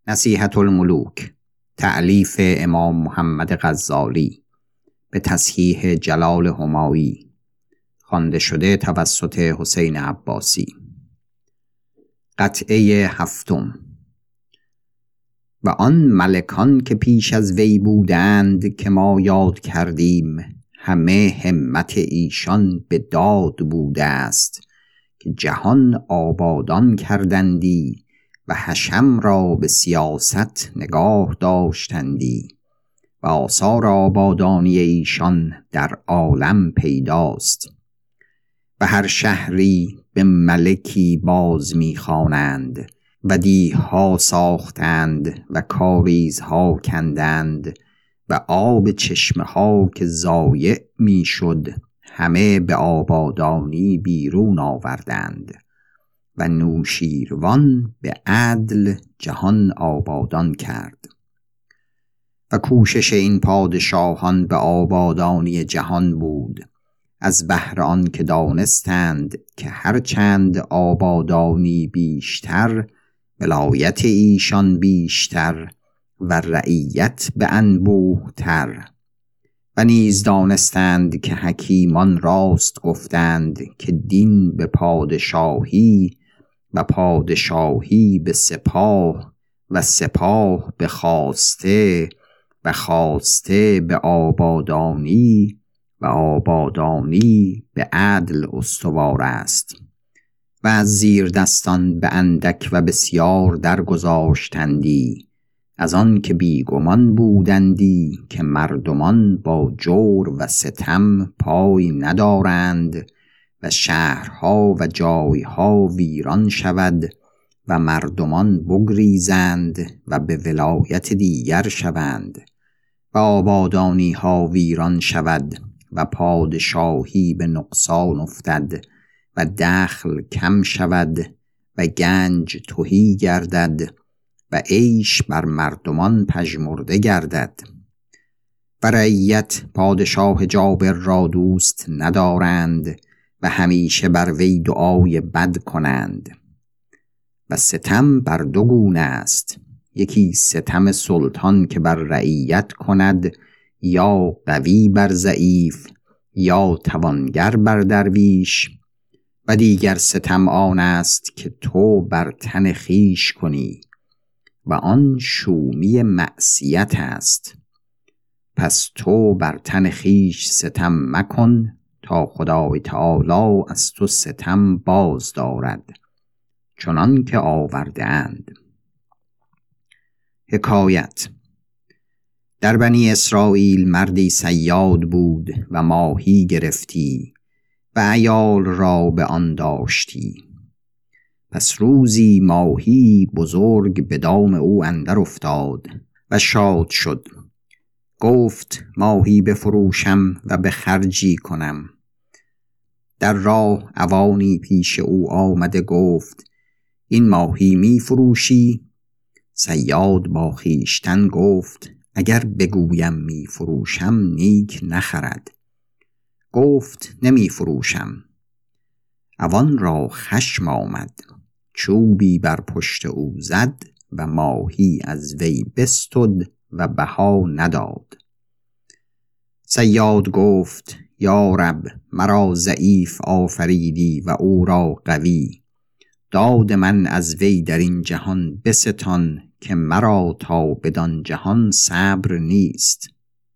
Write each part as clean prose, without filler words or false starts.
نصیحة الملوک، تألیف امام محمد غزالی به تصحیح جلال همایی، خوانده شده توسط حسین عباسی. قطعه هفتم. و آن ملکان که پیش از وی بودند که ما یاد کردیم، همه همت ایشان به داد بوده است که جهان آبادان کردندی و حشم را به سیاست نگاه داشتندی و آثار آبادانی ایشان در عالم پیداست و هر شهری به ملکی باز می‌خوانند و دیه‌ها ساختند و کاریزها کندند و آب چشمه‌ها که ضایع می‌شد همه به آبادانی بیرون آوردند و نوشیروان به عدل جهان آبادان کرد. و کوشش این پادشاهان به آبادانی جهان بود، از بهر آن که دانستند که هرچند آبادانی بیشتر، ولایت ایشان بیشتر و رعیت به انبوه تر. و نیز دانستند که حکیمان راست گفتند که دین به پادشاهی و پادشاهی به سپاه و سپاه به خواسته و خواسته به آبادانی و آبادانی به عدل استوار است. و از زیر دستان به اندک و بسیار درگذاشتندی، از آن که بیگمان بودندی که مردمان با جور و ستم پای ندارند و شهرها و جایها ویران شود و مردمان بگریزند و به ولایت دیگر شوند و آبادانی ها ویران شود و پادشاهی به نقصان افتد و دخل کم شود و گنج تهی گردد و عیش بر مردمان پژمرده گردد. و رعیت پادشاه جابر را دوست ندارند و همیشه بر وی دعای بد کنند. و ستم بر دو گونه است، یکی ستم سلطان که بر رعیت کند، یا قوی بر ضعیف یا توانگر بر درویش. و دیگر ستم آن است که تو بر تن خویش کنی و آن شومی معصیت است. پس تو بر تن خویش ستم مکن تا خدای تعالی از تو ستم باز دارد، چنان که آورده اند. حکایت. در بنی اسرائیل مردی صیاد بود و ماهی گرفتی و عیال را به آن داشتی. پس روزی ماهی بزرگ به دام او اندر افتاد و شاد شد. گفت ماهی بفروشم و به خرجی کنم. در راه اوانی پیش او آمده گفت این ماهی می فروشی؟ صیاد با خویشتن گفت اگر بگویم می فروشم نیک نخرد. گفت نمی فروشم. اوان را خشم آمد، چوبی بر پشت او زد و ماهی از وی بستد و بها نداد. صیاد گفت یا رب، مرا ضعیف آفریدی و او را قوی. داد من از وی در این جهان بستان که مرا تا بدان جهان صبر نیست.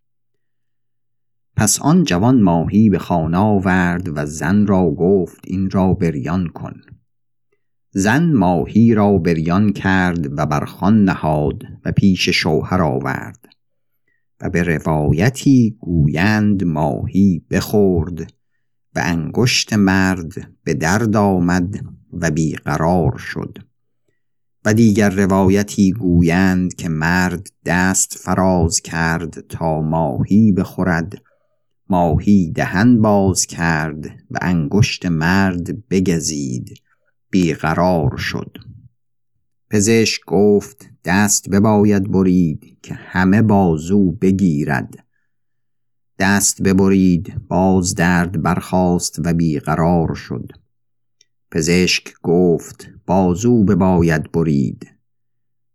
پس آن جوان ماهی به خانه آورد و زن را گفت این را بریان کن. زن ماهی را بریان کرد و بر خوان نهاد و پیش شوهر آورد. و به روایتی گویند ماهی بخورد و انگشت مرد به درد آمد و بیقرار شد. و دیگر روایتی گویند که مرد دست فراز کرد تا ماهی بخورد، ماهی دهن باز کرد و انگشت مرد بگزید، بیقرار شد. پزشک گفت دست بباید برید که همه بازو بگیرد. دست ببرید، باز درد برخاست و بیقرار شد. پزشک گفت بازو بباید برید.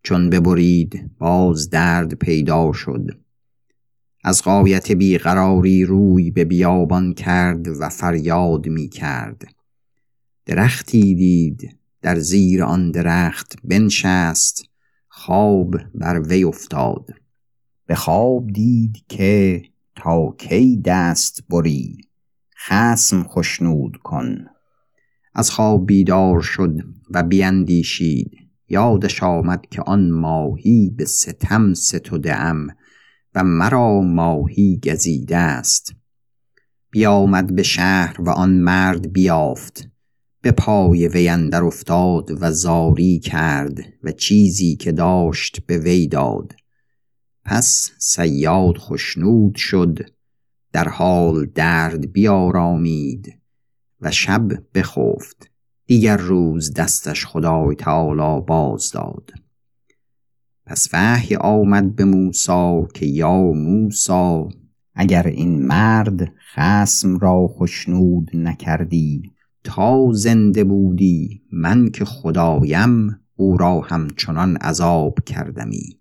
چون ببرید باز درد پیدا شد. از غایت بیقراری روی به بیابان کرد و فریاد می کرد. درختی دید، در زیر آن درخت بنشست، خواب بر وی افتاد. به خواب دید که تا کی دست بری، خصم خشنود کن. از خواب بیدار شد و بیندیشید. یادش آمد که آن ماهی به ستم ستوده ام و مرا ماهی گزیده است. بیامد به شهر و آن مرد بیافت. به پای وی اندر افتاد و زاری کرد و چیزی که داشت به وی داد. پس صیاد خشنود شد، در حال درد بیارامید و شب بخفت. دیگر روز دستش خدای تعالی باز داد. پس وحی آمد به موسی که یا موسی، اگر این مرد خصم را خشنود نکردی تا زنده بودی، من که خدایم او را همچنان عذاب کردمی.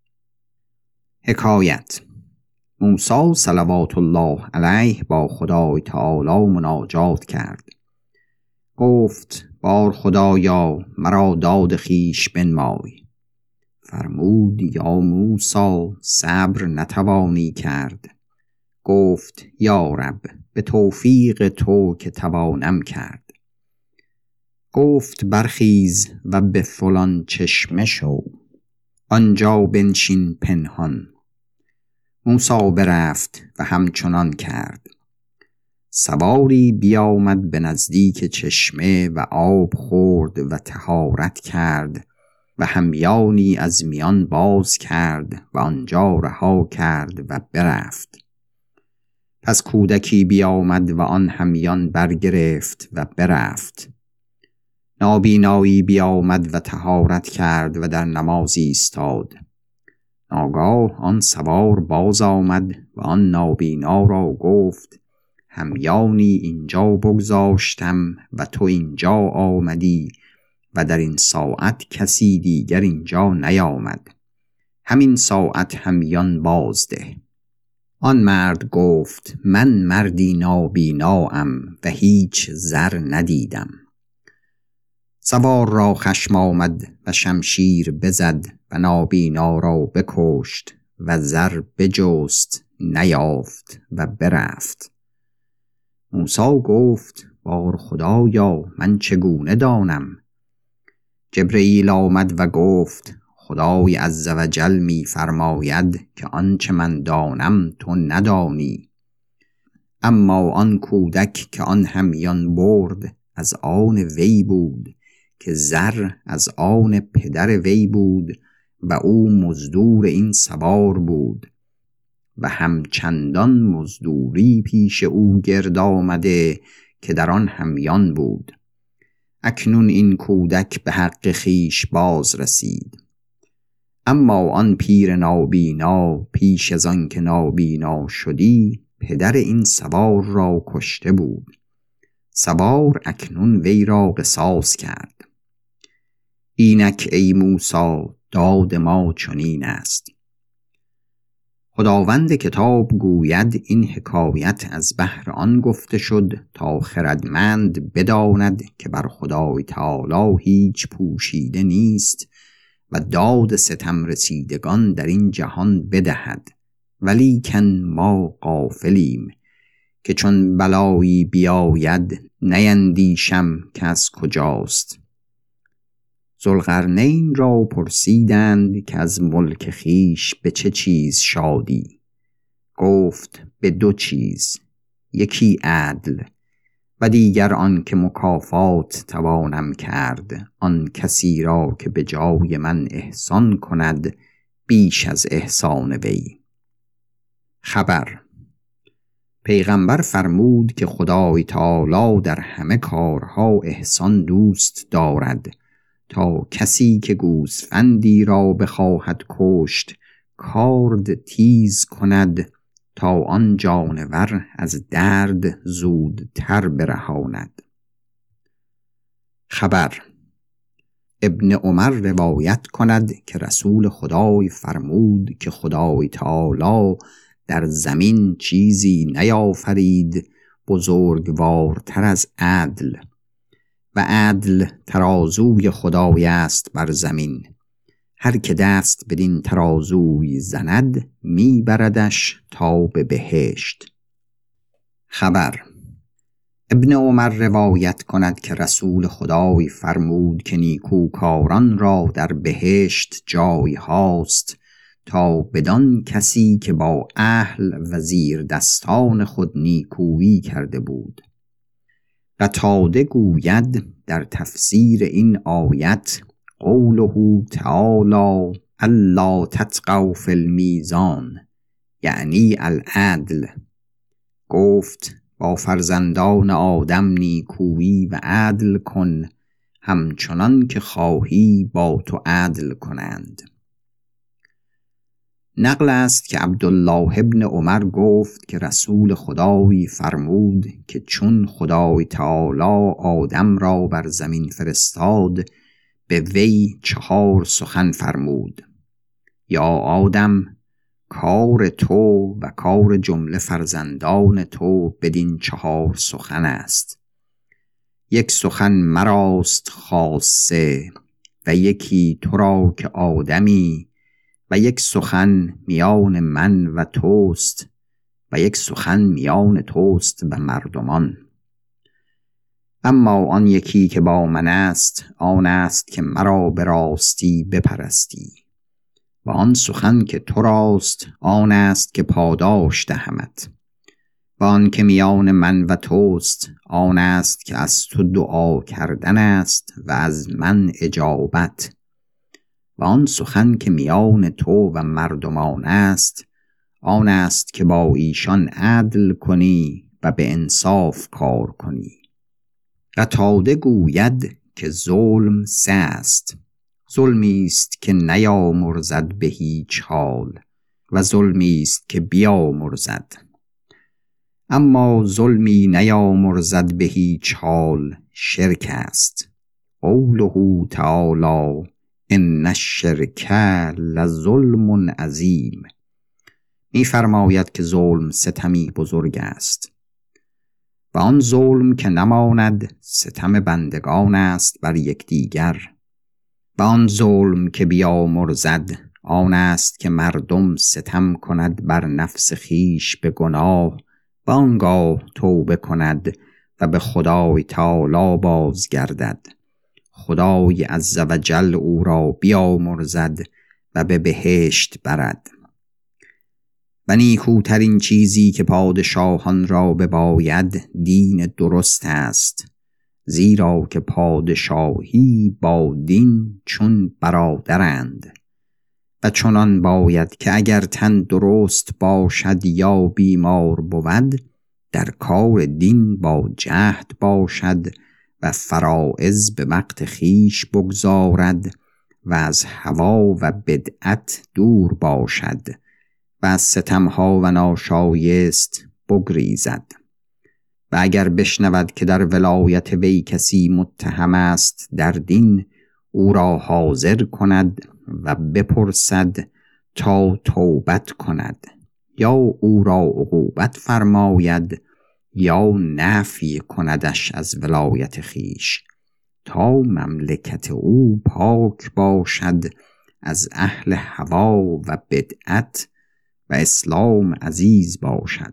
حکایت: موسی صلوات الله علیه با خدای تعالی مناجات کرد. گفت بار خدایا مرا داد خویش بنمای. فرمود یا موسی صبر نتوانی کرد. گفت یا رب به توفیق تو که توانم کرد. گفت برخیز و به فلان چشمه شو، آنجا بنشین پنهان. موسی برفت و همچنان کرد. سواری بیامد به نزدیک چشمه و آب خورد و طهارت کرد و همیانی از میان باز کرد و آنجا رها کرد و برفت. پس کودکی بیامد و آن همیان برگرفت و برفت. نابینایی بیامد و طهارت کرد و در نماز ایستاد. ناگاه آن سوار باز آمد و آن نابینا را گفت همیانی اینجا بگذاشتم و تو اینجا آمدی و در این ساعت کسی دیگر اینجا نیامد. همین ساعت همیان بازده. آن مرد گفت من مردی نابیناام و هیچ زر ندیدم. سوار را خشم آمد و شمشیر بزد و نابینا را بکشت و زر بجست نیافت و برفت. موسی گفت بار خدایا من چگونه دانم؟ جبرئیل آمد و گفت خدای عزوجل می فرماید که آنچه من دانم تو ندانی. اما آن کودک که آن همیان برد از آن وی بود که زر از آن پدر وی بود و او مزدور این سوار بود و همچندان مزدوری پیش او گرد آمده که در آن همیان بود. اکنون این کودک به حق خیش باز رسید. اما آن پیر نابینا پیش از آن که نابینا شدی پدر این سوار را کشته بود. سوار اکنون وی را قصاص کرد. اینک ای موسی داد ما چنین است. خداوند کتاب گوید این حکایت از بهر آن گفته شد تا خردمند بداند که بر خدای تعالی هیچ پوشیده نیست و داد ستم رسیدگان در این جهان بدهد. ولیکن ما غافلیم که چون بلایی بیاید نیندیشم که از کجاست. ذوالقرنین را پرسیدند که از ملک خیش به چه چیز شادی؟ گفت به دو چیز، یکی عدل و دیگر آن که مکافات توانم کرد آن کسی را که به جای من احسان کند بیش از احسان وی. خبر: پیغمبر فرمود که خدای تعالی در همه کارها احسان دوست دارد تا کسی که گوسفندی را بخواهد کشت کارد تیز کند تا آن جانور از درد زودتر برهاند. خبر: ابن عمر روایت کند که رسول خدای فرمود که خدای تعالی در زمین چیزی نیافرید بزرگوارتر از عدل و عدل ترازوی خدای است بر زمین. هر که دست بدین ترازوی زند میبردش تا به بهشت. خبر: ابن عمر روایت کند که رسول خدای فرمود که نیکوکاران را در بهشت جای هاست تا بدان کسی که با اهل و زیر دستان خود نیکویی کرده بود. قتاده گوید در تفسیر این آیت قوله تعالی الا تطغوا فی المیزان یعنی العدل، گفت با فرزندان آدم نیکویی و عدل کن همچنان که خواهی با تو عدل کنند. نقل است که عبدالله ابن عمر گفت که رسول خدای فرمود که چون خدای تعالی آدم را بر زمین فرستاد به وی 4 سخن فرمود: یا آدم، کار تو و کار جمله فرزندان تو بدین 4 سخن است. 1 سخن مراست خاصه و یکی تو را که آدمی و 1 سخن میان من و توست و 1 سخن میان توست و مردمان. اما آن یکی که با من است آن است که مرا به راستی بپرستی و آن سخن که تو راست آن است که پاداش دهمت و آن که میان من و توست آن است که از تو دعا کردن است و از من اجابت و آن سخن که میان تو و مردمان است آن است که با ایشان عدل کنی و به انصاف کار کنی. قتاده گوید که ظلم 3 است: ظلمی است که نیامرزد به هیچ حال و ظلمی است که بیامرزد. اما ظلمی نیامرزد به هیچ حال شرک است. قوله تعالی ان الشرک لظلم عظیم، می‌فرماید که ظلم ستمی بزرگ است و آن ظلم که نماند ستم بندگان است بر یکدیگر و آن ظلم که بیامرزد آن است که مردم ستم کند بر نفس خیش به گناه و آنگاه توبه کند و به خدای تعالی بازگردد. خدای عزوجل او را بیامرزد و به بهشت برد. و نیکوترین چیزی که پادشاهان را بباید دین درست است، زیرا که پادشاهی با دین چون برادرند و چنان باید که اگر تن درست باشد یا بیمار بود در کار دین با جهد باشد و فرائض به وقت خیش بگذارد و از هوا و بدعت دور باشد و از ستمها و ناشایست بگریزد. و اگر بشنود که در ولایت وی کسی متهم است در دین او را حاضر کند و بپرسد تا توبت کند یا او را عقوبت فرماید یا نفی کندش از ولایت خیش تا مملکت او پاک باشد از اهل هوا و بدعت و اسلام عزیز باشد.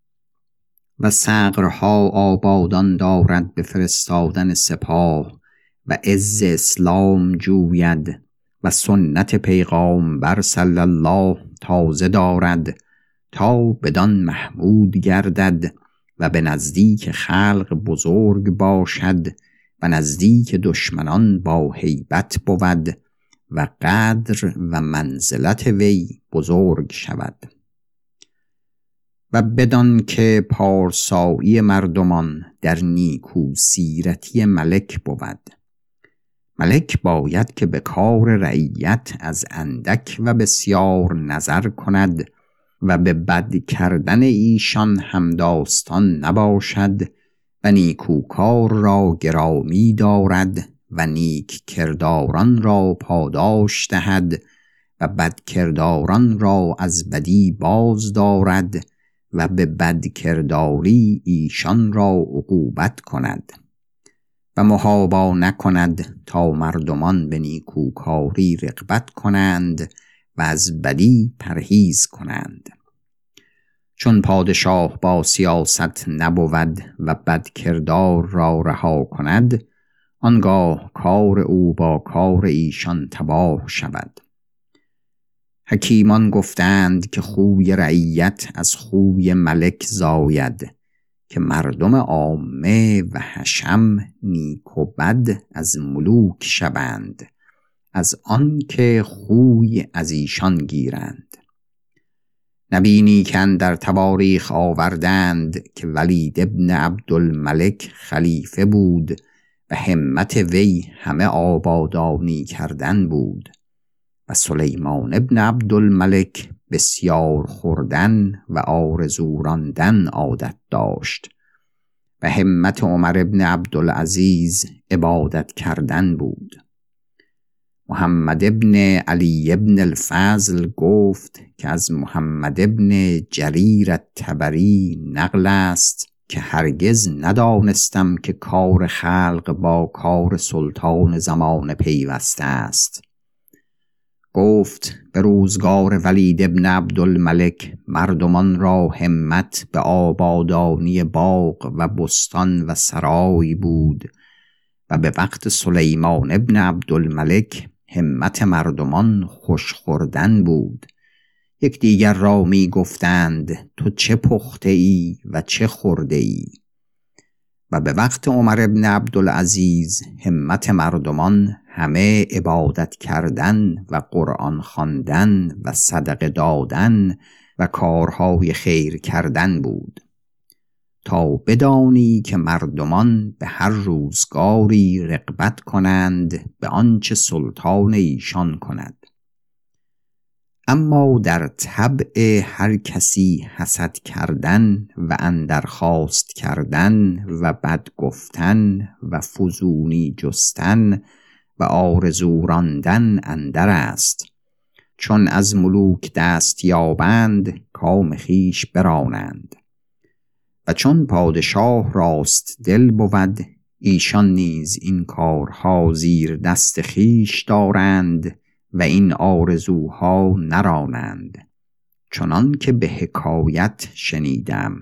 و ثغرها آبادان دارد به فرستادن سپاه و عز اسلام جوید و سنت پیغامبر صلی الله تازه دارد تا بدان محمود گردد و به نزدیک خلق بزرگ باشد و نزدیک دشمنان با هیبت بود و قدر و منزلت وی بزرگ شود. و بدان که پارسایی مردمان در نیکو سیرتی ملک بود. ملک باید که به کار رعیت از اندک و بسیار نظر کند و به بد کردن ایشان همداستان نباشد و نیکوکار را گرامی دارد و نیک کرداران را پاداش دهد و بد کرداران را از بدی باز دارد و به بد کرداری ایشان را عقوبت کند و محابا نکند تا مردمان به نیکوکاری رغبت کنند و از بدی پرهیز کنند. چون پادشاه با سیاست نبود و بد کردار را رها کند، آنگاه کار او با کار ایشان تباه شود. حکیمان گفتند که خوی رعیت از خوی ملک زاید، که مردم عامه و حشم نیک و بد از ملوک شوند، از آن که خوی از ایشان گیرند. نبینی که اندر تواریخ آوردند که ولید ابن عبدالملک خلیفه بود و همت وی همه آبادانی کردن بود و سلیمان ابن عبدالملک بسیار خوردن و آرزو راندن عادت داشت و همت عمر ابن عبدالعزیز عبادت کردن بود. محمد ابن علی ابن الفضل گفت که از محمد ابن جریر الطبری نقل است که هرگز ندانستم که کار خلق با کار سلطان زمان پیوسته است. گفت به روزگار ولید ابن عبدالملک مردمان را همت به آبادانی باغ و بستان و سرای بود و به وقت سلیمان ابن عبدالملک همت مردمان خوش خوردن بود. یک دیگر را می گفتند تو چه پخته ای و چه خورده ای. و به وقت عمر ابن عبدالعزیز همت مردمان همه عبادت کردن و قرآن خواندن و صدقه دادن و کارهای خیر کردن بود، تا بدانی که مردمان به هر روزگاری رغبت کنند به آنچه سلطان ایشان کند. اما در طبع هر کسی حسد کردن و اندرخواست کردن و بد گفتن و فزونی جستن و آرزو راندن اندر است. چون از ملوک دست یابند کام خویش برانند و چون پادشاه راست دل بود ایشان نیز این کارها زیر دست خویش دارند و این آرزوها نرانند، چنان که به حکایت شنیدم.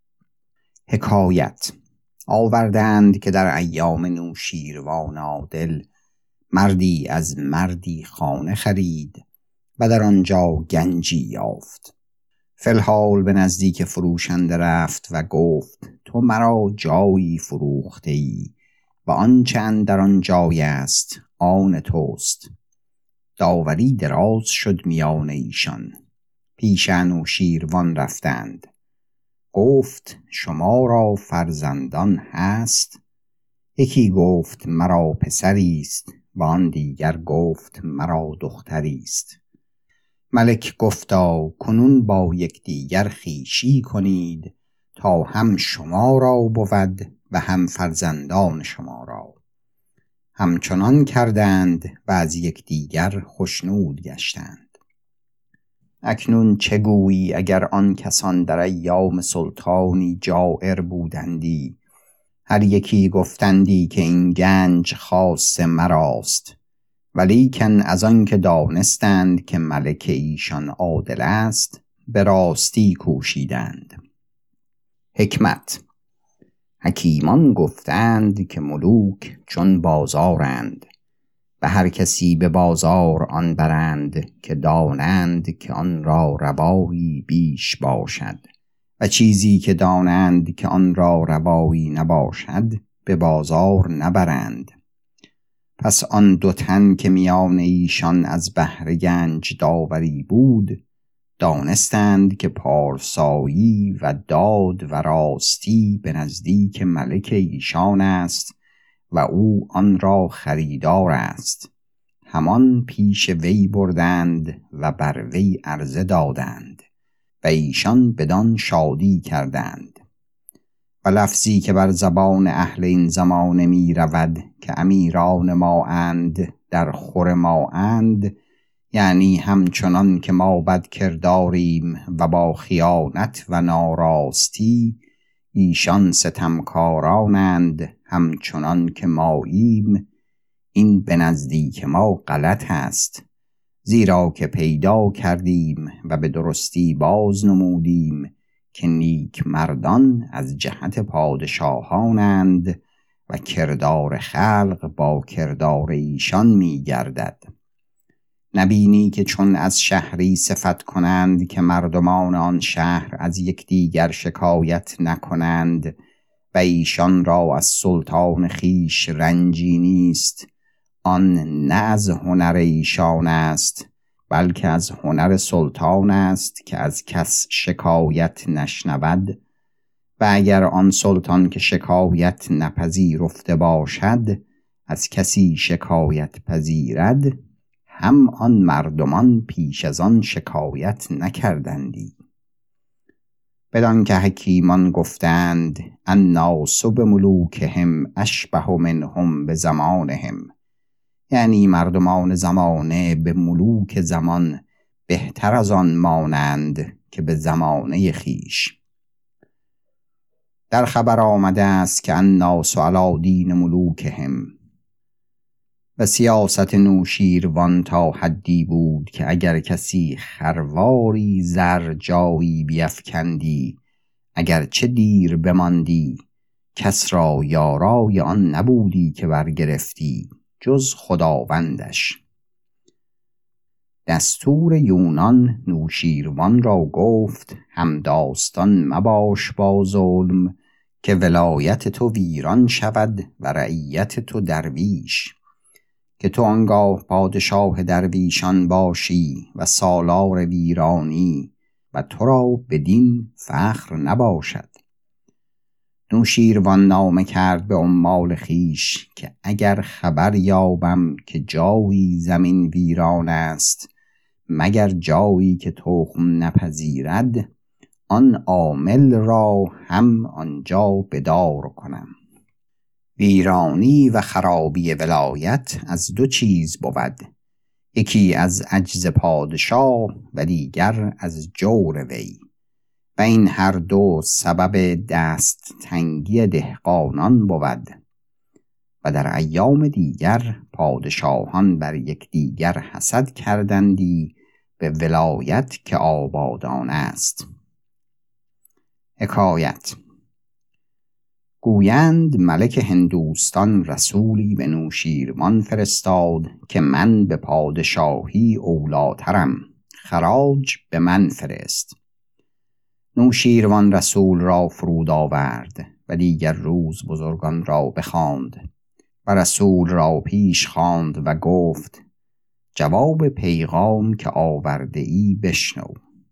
حکایت آوردند که در ایام نوشیروان عادل مردی از مردی خانه خرید و در آنجا گنجی یافت. فی الحال به نزدیک فروشنده رفت و گفت تو مرا جایی فروخته ای و آنچه اندر آن جای است آن توست. داوری دراز شد میان ایشان. پیش انوشیروان رفتند. گفت شما را فرزندان هست؟ یکی گفت مرا پسری است و آن دیگر گفت مرا دختری است. ملک گفتا کنون با یکدیگر خویشی کنید تا هم شما را بود و هم فرزندان شما را. همچنان کردند و از یکدیگر خوشنود گشتند. اکنون چه گویی اگر آن کسان در ایام سلطانی جائر بودندی، هر یکی گفتندی که این گنج خاص مراست، ولیکن از آن که دانستند که ملک ایشان عادل است به راستی کوشیدند. حکمت حکیمان گفتند که ملوک چون بازارند و هر کسی به بازار آن برند که دانند که آن را روایی بیش باشد و چیزی که دانند که آن را روایی نباشد به بازار نبرند. پس آن دو تن که میان ایشان از بهر گنج داوری بود دانستند که پارسایی و داد و راستی به نزدیک ملک ایشان است و او آن را خریدار است. همان پیش وی بردند و بر وی عرضه دادند و ایشان بدان شادی کردند و لفظی که بر زبان اهل این زمانه می رود که امیران ما اند در خور ما اند، یعنی همچنان که ما بد کرداریم و با خیانت و ناراستی، ایشان ستمکارانند همچنان که ماییم. این به نزدیک ما غلط است، زیرا که پیدا کردیم و به درستی باز نمودیم که نیک مردان از جهت پادشاهانند و کردار خلق با کردار ایشان می گردد. نبینی که چون از شهری صفت کنند که مردمان آن شهر از یکدیگر شکایت نکنند و ایشان را از سلطان خیش رنجی نیست، آن نه از هنر ایشان است بلکه از هنر سلطان است که از کس شکایت نشنود. و اگر آن سلطان که شکایت نپذیرفته باشد از کسی شکایت پذیرد، هم آن مردمان پیش از آن شکایت نکردندی. بدان که حکیمان گفتند الناس بملوکهم اشبه منهم بزمانهم، یعنی مردمان زمانه به ملوک زمان بهتر از آن مانند که به زمانه خیش. در خبر آمده است که الناس علی دین ملوکهم، و سیاست نوشیروان تا حدی بود که اگر کسی خرواری زر جایی بیفکندی، اگر چه دیر بماندی، کس را یارای آن نبودی که برگرفتی جز خداوندش. دستور یونان نوشیروان را گفت همداستان مباش با ظلم، که ولایت تو ویران شود و رعیت تو درویش. که تو آنگاه پادشاه درویشان باشی و سالار ویرانی و تو را بدین فخر نباشد. نوشیروان نامه کرد به عمال خیش که اگر خبر یابم که جایی زمین ویران است مگر جایی که تخم نپذیرد، آن عامل را هم آنجا بدار کنم. ویرانی و خرابی ولایت از دو چیز بود، یکی از عجز پادشاه و دیگر از جور وی، و این هر دو سبب دست تنگی دهقانان بود. و در ایام دیگر پادشاهان بر یکدیگر حسد کردندی به ولایت که آبادان است. حکایت: گویند ملک هندوستان رسولی به نوشیروان فرستاد که من به پادشاهی اولاترم، خراج به من فرست. نوشیروان رسول را فرود آورد و دیگر روز بزرگان را بخواند و رسول را پیش خواند و گفت جواب پیغام که آورده ای بشنو.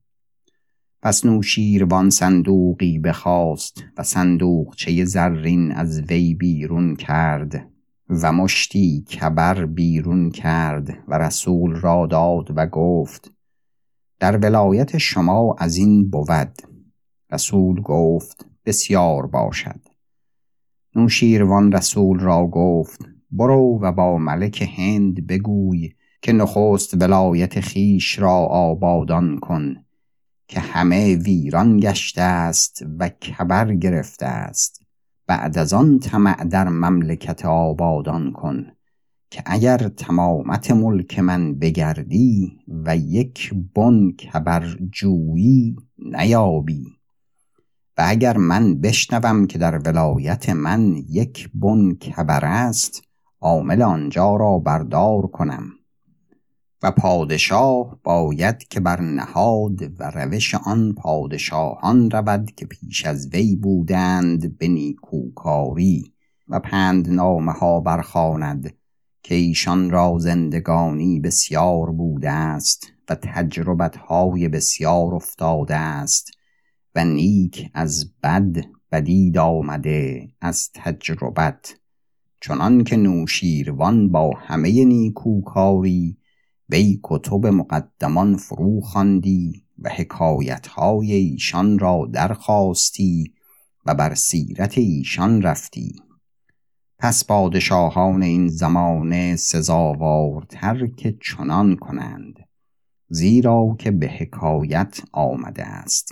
پس نوشیروان صندوقی بخواست و صندوقچه زرین از وی بیرون کرد و مشتی کبر بیرون کرد و رسول را داد و گفت در ولایت شما از این بود. رسول گفت بسیار باشد. نوشیروان رسول را گفت برو و با ملک هند بگوی که نخست ولایت خیش را آبادان کن که همه ویران گشته است و کبر گرفته است. بعد از آن طمع در مملکت آبادان کن که اگر تمامت ملک من بگردی و یک بن کبر جویی نیابی، و اگر من بشنوم که در ولایت من یک بن کبر است، عامل آنجا را بردار کنم. و پادشاه باید که بر نهاد و روش آن پادشاهان رود که پیش از وی بودند به نیکوکاری، و پندنامه ها برخواند که ایشان را زندگانی بسیار بوده است و تجربت های بسیار افتاده است و نیک از بد بدید آمده از تجربت، چنان که نوشیروان با همه نیکوکاری وی کتب مقدمان فرو خواندی و حکایت‌های ایشان را درخواستی و بر سیرت ایشان رفتی. پس پادشاهان این زمانه سزاوارتر که چنان کنند، زیرا که به حکایت آمده است.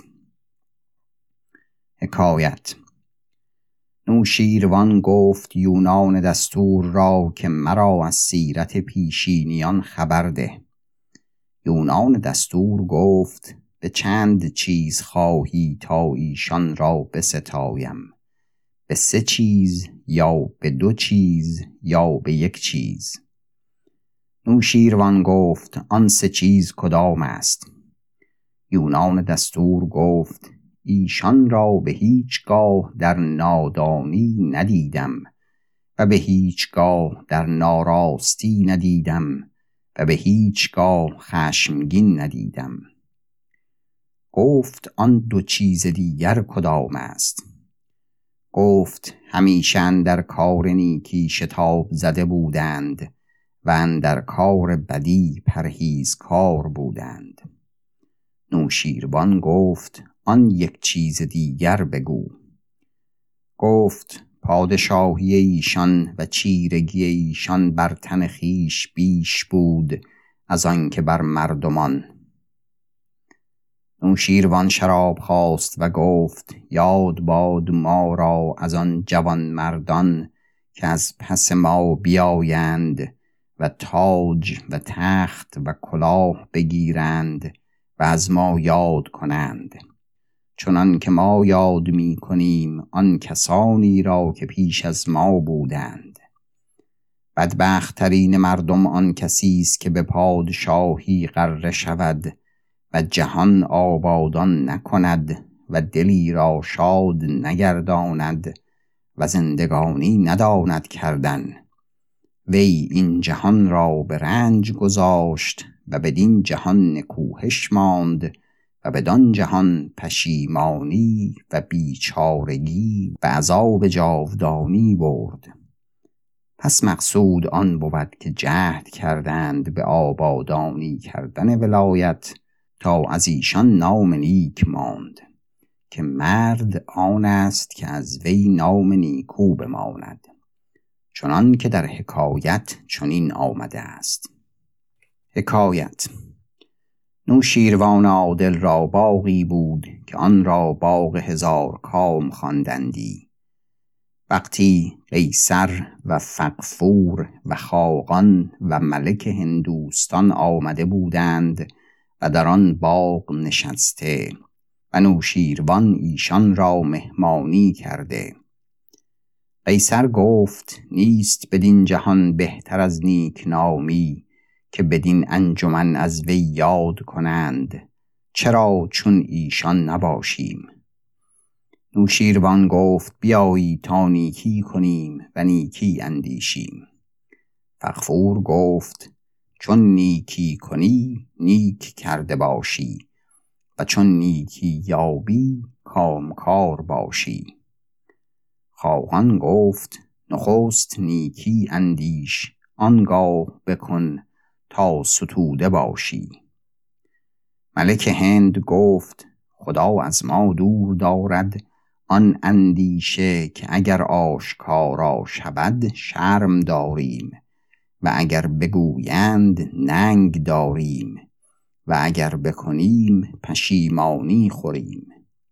حکایت: نوشیروان گفت یونان دستور را که مرا از سیرت پیشینیان خبر ده. یونان دستور گفت به چند چیز خواهی تا ایشان را بستایم؟ به 3 چیز یا به 2 چیز یا به 1 چیز؟ نوشیروان گفت آن 3 چیز کدام است؟ یونان دستور گفت ایشان را به هیچگاه در نادانی ندیدم و به هیچگاه در ناراستی ندیدم و به هیچگاه خشمگین ندیدم. گفت آن 2 چیز دیگر کدام است؟ گفت همیشه اندر کار نیکی شتاب زده بودند و اندر کار بدی پرهیزکار بودند. نوشیروان گفت آن 1 چیز دیگر بگو. گفت پادشاهی ایشان و چیرگی ایشان بر تن خویش بیش بود از آن که بر مردمان. نوشیروان شراب خواست و گفت یاد باد ما را از آن جوان مردان که از پس ما بیایند و تاج و تخت و کلاه بگیرند و از ما یاد کنند، چنان که ما یاد می کنیم آن کسانی را که پیش از ما بودند. بدبخت‌ترین مردم آن کسی است که به پادشاهی غره شود و جهان آبادان نکند و دلی را شاد نگرداند و زندگانی نداند کردن. وی این جهان را به رنج گذاشت و بدین جهان نکوهش ماند و بدان جهان پشیمانی و بیچارگی و عذاب جاودانی برد. پس مقصود آن بود که جهد کردند به آبادانی کردن ولایت تا از ایشان نام نیک ماند، که مرد آن است که از وی نام نیکو بماند، چنان که در حکایت چنین آمده است. حکایت: نوشیروان عادل را باغی بود که آن را باغ 1000 کام خواندندی. وقتی قیصر و فغفور و خاقان و ملک هندوستان آمده بودند و در آن باغ نشسته و نوشیروان ایشان را مهمانی کرده. قیصر گفت نیست بدین جهان بهتر از نیکنامی که بدین انجمن از وی یاد کنند، چرا چون ایشان نباشیم؟ نوشیروان گفت بیایی تا نیکی کنیم و نیکی اندیشیم. فغفور گفت چون نیکی کنی نیک کرده باشی و چون نیکی یابی کامکار باشی. خاقان گفت نخست نیکی اندیش آنگاه بکن تا ستوده باشی. ملک هند گفت خدا از ما دور دارد آن اندیشه که اگر آشکارا شود شرم داریم و اگر بگویند ننگ داریم و اگر بکنیم پشیمانی خوریم.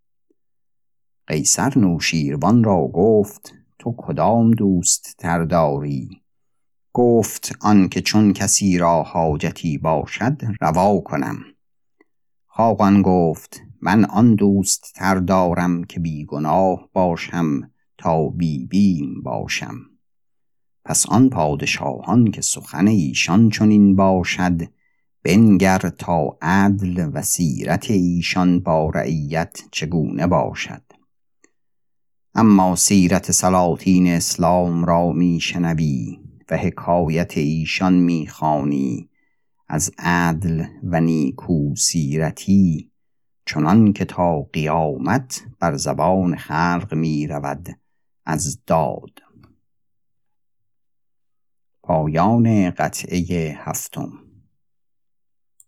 قیصر نوشیروان را گفت تو کدام دوست تر داری؟ گفت آن که چون کسی را حاجتی باشد روا کنم. خاقان گفت من آن دوست تر دارم که بی گناه باشم تا بی بیم باشم. پس آن پادشاهان که سخن ایشان چنین باشد بنگر تا عدل و سیرت ایشان با رعیت چگونه باشد. اما سیرت سلاطین اسلام را می شنوی و حکایت ایشان می خوانی از عدل و نیکو سیرتی، چنان که تا قیامت بر زبان خلق می رود از داد. پایان قطعه 7.